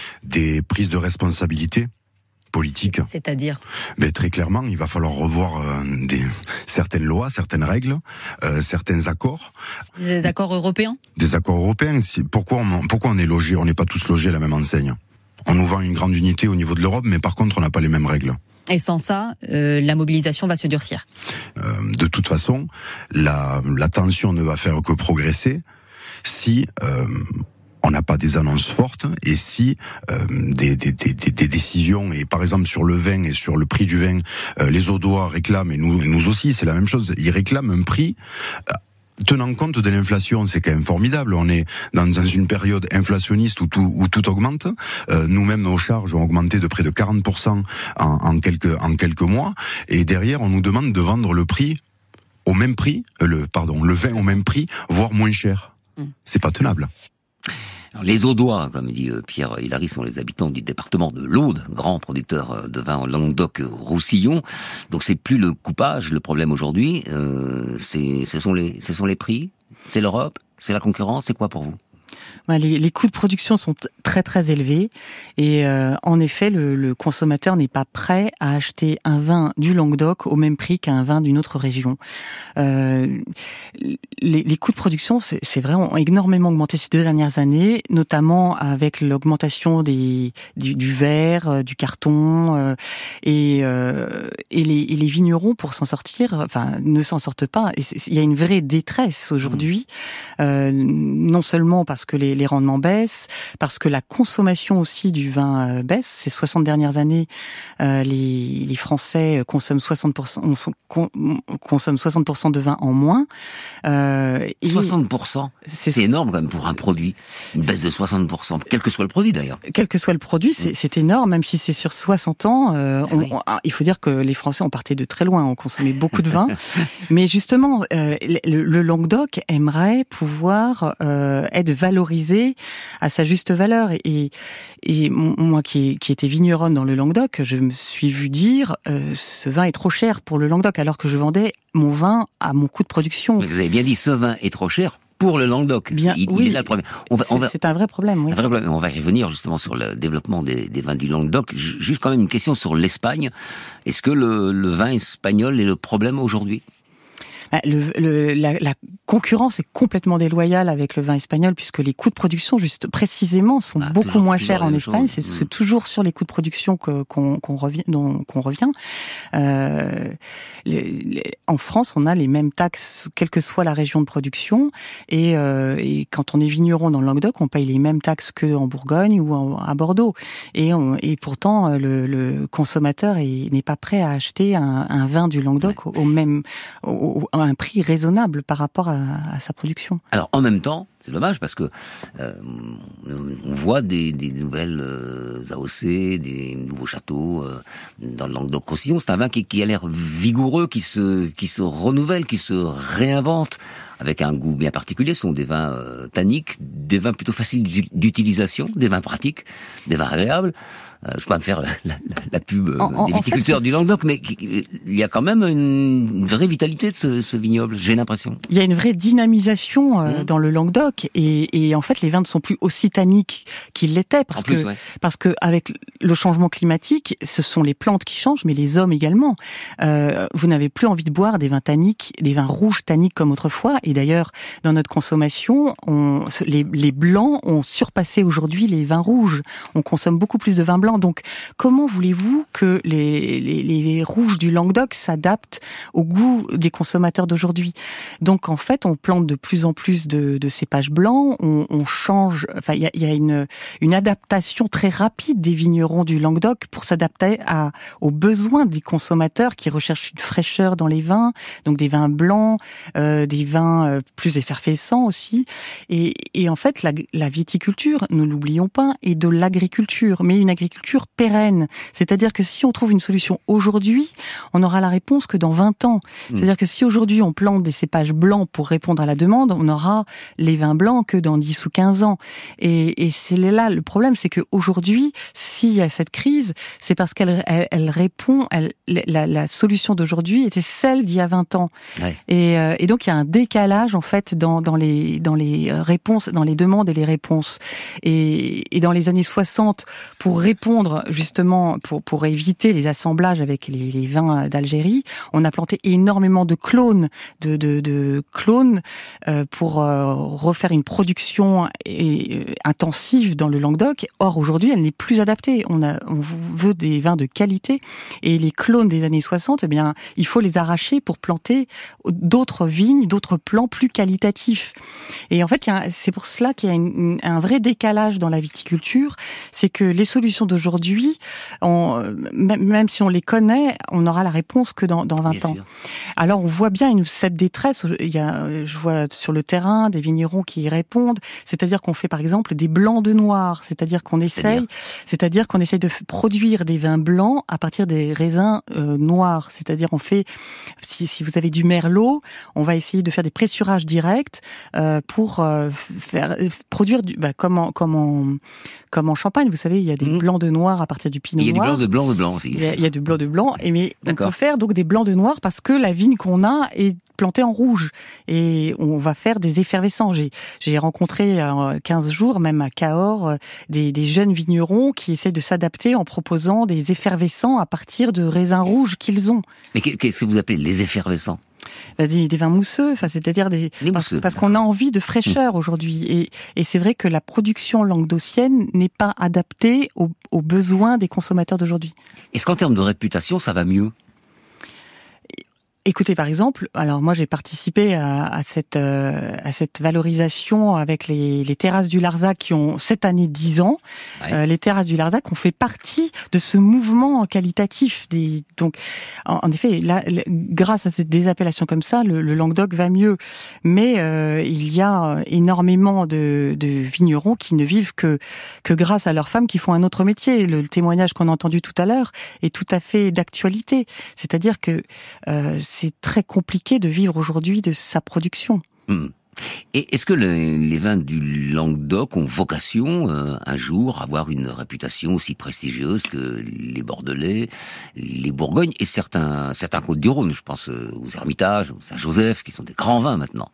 des prises de responsabilité politique. C'est-à-dire ? Mais très clairement, il va falloir revoir euh, des, certaines lois, certaines règles, euh, certains accords. Des accords européens ? Des accords européens. C'est, pourquoi, on, pourquoi on est logé ? On n'est pas tous logés à la même enseigne. On nous vend une grande unité au niveau de l'Europe, mais par contre, on n'a pas les mêmes règles. Et sans ça, euh, la mobilisation va se durcir. Euh, de toute façon, la, la tension ne va faire que progresser si... Euh, on n'a pas des annonces fortes et si euh, des, des, des, des décisions, et par exemple sur le vin et sur le prix du vin, euh, les Audois réclament, et nous, nous aussi, c'est la même chose, ils réclament un prix euh, tenant compte de l'inflation. C'est quand même formidable. On est dans, dans une période inflationniste où tout, où tout augmente. Euh, nous-mêmes, nos charges ont augmenté de près de quarante pour cent en, en, quelques, en quelques mois, et derrière, on nous demande de vendre le prix au même prix, euh, le, pardon, le vin au même prix, voire moins cher. Mmh. C'est pas tenable. Alors, les Audois, comme dit Pierre Hilary, sont les habitants du département de l'Aude, grand producteur de vin en Languedoc-Roussillon. Donc c'est plus le coupage, le problème aujourd'hui, euh, c'est, ce sont les, ce sont les prix, c'est l'Europe, c'est la concurrence, c'est quoi pour vous ? Les, les coûts de production sont très très élevés et euh, en effet le, le consommateur n'est pas prêt à acheter un vin du Languedoc au même prix qu'un vin d'une autre région. Euh, les, les coûts de production, c'est, c'est vrai, ont énormément augmenté ces deux dernières années, notamment avec l'augmentation des, du, du verre, du carton euh, et, euh, et, les, et les vignerons pour s'en sortir, enfin ne s'en sortent pas. Et il y a une vraie détresse aujourd'hui, euh, non seulement parce que les les rendements baissent, parce que la consommation aussi du vin euh, baisse. Ces soixante dernières années, euh, les, les Français consomment soixante pour cent, on, consomment soixante pour cent de vin en moins. Euh, soixante pour cent c'est, c'est énorme quand même pour un produit. Une baisse de soixante pour cent, quel que soit le produit d'ailleurs. Quel que soit le produit, c'est, c'est énorme, même si c'est sur soixante ans. Euh, on, oui. on, il faut dire que les Français, on partait de très loin, on consommait beaucoup de vin. Mais justement, euh, le, le Languedoc aimerait pouvoir euh, être valorisé à sa juste valeur. Et, et moi qui, qui étais vigneronne dans le Languedoc, je me suis vu dire euh, ce vin est trop cher pour le Languedoc, alors que je vendais mon vin à mon coût de production. Mais vous avez bien dit, ce vin est trop cher pour le Languedoc. Bien, il, oui, il est là le problème. On va, c'est, on va, c'est un vrai problème, oui. Un vrai problème. On va y revenir justement sur le développement des, des vins du Languedoc. Juste quand même une question sur l'Espagne. Est-ce que le, le vin espagnol est le problème aujourd'hui ? Le, le, la, la concurrence est complètement déloyale avec le vin espagnol, puisque les coûts de production, juste précisément, sont ah, beaucoup toujours, moins toujours chers en Espagne. C'est, c'est toujours sur les coûts de production que, qu'on, qu'on revient. Dont, qu'on revient. Euh, les, les, en France, on a les mêmes taxes, quelle que soit la région de production, et, euh, et quand on est vigneron dans le Languedoc, on paye les mêmes taxes qu'en Bourgogne ou en, à Bordeaux. Et, on, et pourtant, le, le consommateur est, n'est pas prêt à acheter un, un vin du Languedoc ouais. au, au même au, au, un prix raisonnable par rapport à, à sa production. Alors, en même temps, C'est dommage parce que euh, on voit des, des nouvelles euh, A O C, des nouveaux châteaux euh, dans le Languedoc-Roussillon. C'est un vin qui, qui a l'air vigoureux, qui se, qui se renouvelle, qui se réinvente, avec un goût bien particulier. Ce sont des vins euh, tanniques, des vins plutôt faciles d'utilisation, des vins pratiques, des vins agréables. Euh, je peux pas me faire la, la, la pub euh, en, des viticulteurs en fait, du Languedoc, mais il y a quand même une, une vraie vitalité de ce, ce vignoble, j'ai l'impression. Il y a une vraie dynamisation euh, mmh. dans le Languedoc, et, et en fait, les vins ne sont plus aussi tanniques qu'ils l'étaient, parce en que plus, ouais. parce que avec le changement climatique, ce sont les plantes qui changent, mais les hommes également. Euh, vous n'avez plus envie de boire des vins tanniques, des vins rouges tanniques comme autrefois, et d'ailleurs, dans notre consommation, on, les, les blancs ont surpassé aujourd'hui les vins rouges. On consomme beaucoup plus de vins blancs. Donc, comment voulez-vous que les, les, les rouges du Languedoc s'adaptent au goût des consommateurs d'aujourd'hui? Donc, en fait, on plante de plus en plus de, de cépages blancs, on, on change, enfin, il y a, y a une, une adaptation très rapide des vignerons du Languedoc pour s'adapter à, aux besoins des consommateurs qui recherchent une fraîcheur dans les vins, donc des vins blancs, euh, des vins euh, plus effervescents aussi. Et, et en fait, la, la viticulture, ne l'oublions pas, est de l'agriculture, mais une agriculture pérenne. C'est-à-dire que si on trouve une solution aujourd'hui, on n'aura la réponse que dans vingt ans. Mmh. C'est-à-dire que si aujourd'hui on plante des cépages blancs pour répondre à la demande, on aura les vins blancs que dans dix ou quinze ans. Et, et c'est là le problème, c'est qu'aujourd'hui, s'il y a cette crise, c'est parce qu'elle elle, elle répond, elle, la, la solution d'aujourd'hui était celle d'il y a vingt ans. Ouais. Et, euh, et donc il y a un décalage en fait dans, dans, les, dans les réponses, dans les demandes et les réponses. Et, et dans les années soixante, pour répondre justement, pour, pour éviter les assemblages avec les, les vins d'Algérie, on a planté énormément de clones, de, de, de clones euh, pour euh, refaire une production et, euh, intensive dans le Languedoc. Or, aujourd'hui, elle n'est plus adaptée. On, a, on veut des vins de qualité, et les clones des années soixante, eh bien, il faut les arracher pour planter d'autres vignes, d'autres plants plus qualitatifs. Et en fait, il y a, c'est pour cela qu'il y a une, un vrai décalage dans la viticulture, c'est que les solutions d'aujourd'hui Aujourd'hui, on, même si on les connaît, on n'aura la réponse que dans, dans vingt bien ans. Sûr. Alors, on voit bien une, cette détresse. Il y a, je vois sur le terrain des vignerons qui y répondent. C'est-à-dire qu'on fait, par exemple, des blancs de noirs. C'est-à-dire qu'on essaye, c'est-à-dire qu'on essaye de produire des vins blancs à partir des raisins euh, noirs. C'est-à-dire, on fait, si, si vous avez du merlot, on va essayer de faire des pressurages directs euh, pour euh, faire produire du, bah, comme en, comme en, comme en Champagne. Vous savez, il y a des mmh. blancs de noir à partir du pinot noir. Il y a noir. du blanc de blanc de blanc aussi. Il y a, il y a du blanc de blanc, et mais on peut faire donc des blancs de noir parce que la vigne qu'on a est plantée en rouge, et on va faire des effervescents. J'ai, j'ai rencontré euh, quinze jours, même à Cahors, euh, des, des jeunes vignerons qui essaient de s'adapter en proposant des effervescents à partir de raisins rouges qu'ils ont. Mais qu'est-ce que vous appelez les effervescents? Des, des vins mousseux, enfin, c'est-à-dire des, des parce, parce qu'on a envie de fraîcheur mmh. aujourd'hui, et, et c'est vrai que la production languedocienne n'est pas adaptée aux, aux besoins des consommateurs d'aujourd'hui. Est-ce qu'en termes de réputation, ça va mieux? Écoutez, par exemple, alors moi j'ai participé à, à cette euh, à cette valorisation avec les, les terrasses du Larzac qui ont cette année dix ans. Ouais. Euh, les terrasses du Larzac ont fait partie de ce mouvement qualitatif. Des, donc, en, en effet, là, grâce à cette, des appellations comme ça, le, le Languedoc va mieux. Mais euh, il y a énormément de, de vignerons qui ne vivent que que grâce à leurs femmes qui font un autre métier. Le, le témoignage qu'on a entendu tout à l'heure est tout à fait d'actualité. C'est-à-dire que euh, c'est très compliqué de vivre aujourd'hui de sa production. Mmh. Et est-ce que les, les vins du Languedoc ont vocation, euh, un jour, à avoir une réputation aussi prestigieuse que les Bordelais, les Bourgognes et certains, certains Côtes-du-Rhône? Je pense aux Hermitages, aux Saint-Joseph, qui sont des grands vins maintenant.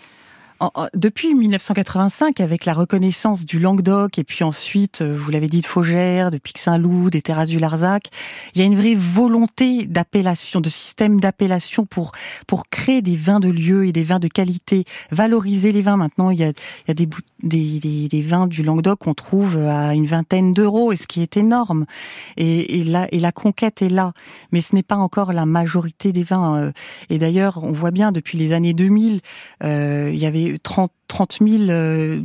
Depuis mille neuf cent quatre-vingt-cinq, avec la reconnaissance du Languedoc, et puis ensuite, vous l'avez dit, de Faugères, de Pic-Saint-Loup, des terrasses du Larzac, il y a une vraie volonté d'appellation, de système d'appellation pour pour créer des vins de lieu et des vins de qualité, valoriser les vins. Maintenant, il y a, il y a des, des, des, des vins du Languedoc qu'on trouve à une vingtaine d'euros, et ce qui est énorme. Et, et, la, et la conquête est là, mais ce n'est pas encore la majorité des vins. Et d'ailleurs, on voit bien, depuis les années deux mille, euh, il y avait trente mille euh,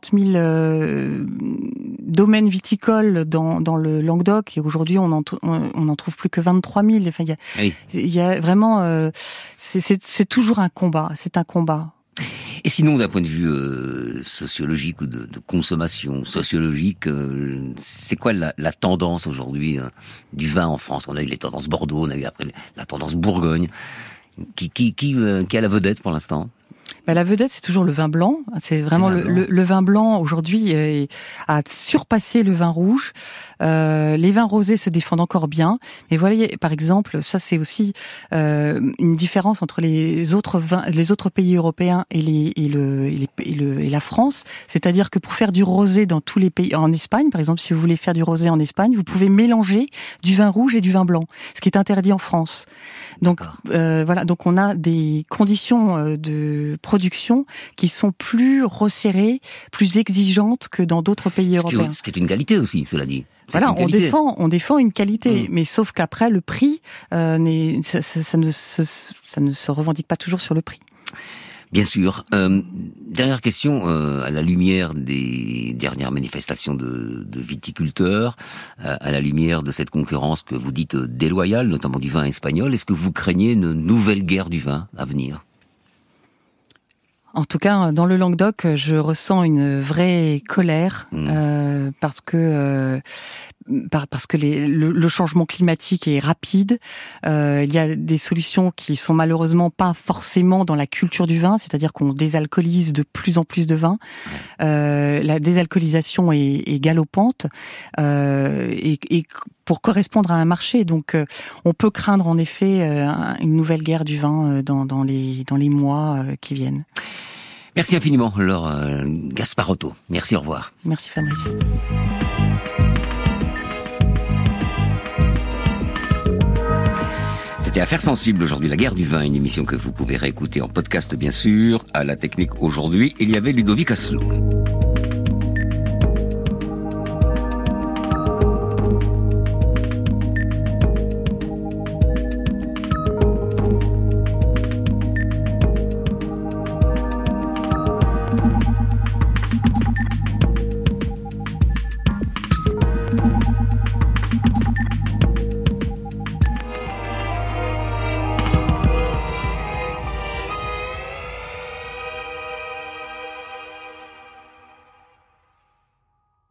domaines viticoles dans, dans le Languedoc, et aujourd'hui on en, on en trouve plus que vingt-trois mille. Enfin, il y a, oui. il y a vraiment, euh, c'est, c'est, c'est toujours un combat, c'est un combat. Et sinon, d'un point de vue euh, sociologique ou de, de consommation sociologique, euh, c'est quoi la, la tendance aujourd'hui euh, du vin en France? On a eu les tendances Bordeaux, on a eu après la tendance Bourgogne. Qui, qui, qui, euh, qui a la vedette pour l'instant? Bah, la vedette, c'est toujours le vin blanc. C'est vraiment le, le, le vin blanc aujourd'hui euh, a surpassé le vin rouge. Euh, les vins rosés se défendent encore bien, mais voyez, par exemple, ça c'est aussi euh, une différence entre les autres vins, les autres pays européens et les et le et, les, et, le, et la France. C'est-à-dire que pour faire du rosé dans tous les pays, en Espagne, par exemple, si vous voulez faire du rosé en Espagne, vous pouvez mélanger du vin rouge et du vin blanc, ce qui est interdit en France. Donc euh, voilà, donc on a des conditions de production qui sont plus resserrées, plus exigeantes que dans d'autres pays ce européens. Qui, ce qui est une qualité aussi, cela dit. C'est voilà, on défend, on défend une qualité, mmh. mais sauf qu'après le prix, euh, n'est, ça, ça, ça, ne se, ça ne se revendique pas toujours sur le prix. Bien sûr. Euh, dernière question, euh, à la lumière des dernières manifestations de, de viticulteurs, euh, à la lumière de cette concurrence que vous dites déloyale, notamment du vin espagnol, est-ce que vous craignez une nouvelle guerre du vin à venir ? En tout cas, dans le Languedoc, je ressens une vraie colère mmh. euh, parce que euh, parce que les, le, le changement climatique est rapide. Euh, il y a des solutions qui sont malheureusement pas forcément dans la culture du vin, c'est-à-dire qu'on désalcoolise de plus en plus de vin. Euh, la désalcoolisation est, est galopante euh, et, et pour correspondre à un marché. Donc, euh, on peut craindre en effet euh, une nouvelle guerre du vin euh, dans, dans les dans les mois euh, qui viennent. Merci infiniment, Laure euh, Gasparotto. Merci, au revoir. Merci Fabrice. C'était Affaires sensibles aujourd'hui, la guerre du vin, une émission que vous pouvez réécouter en podcast bien sûr. À la technique aujourd'hui, il y avait Ludovic Asselot.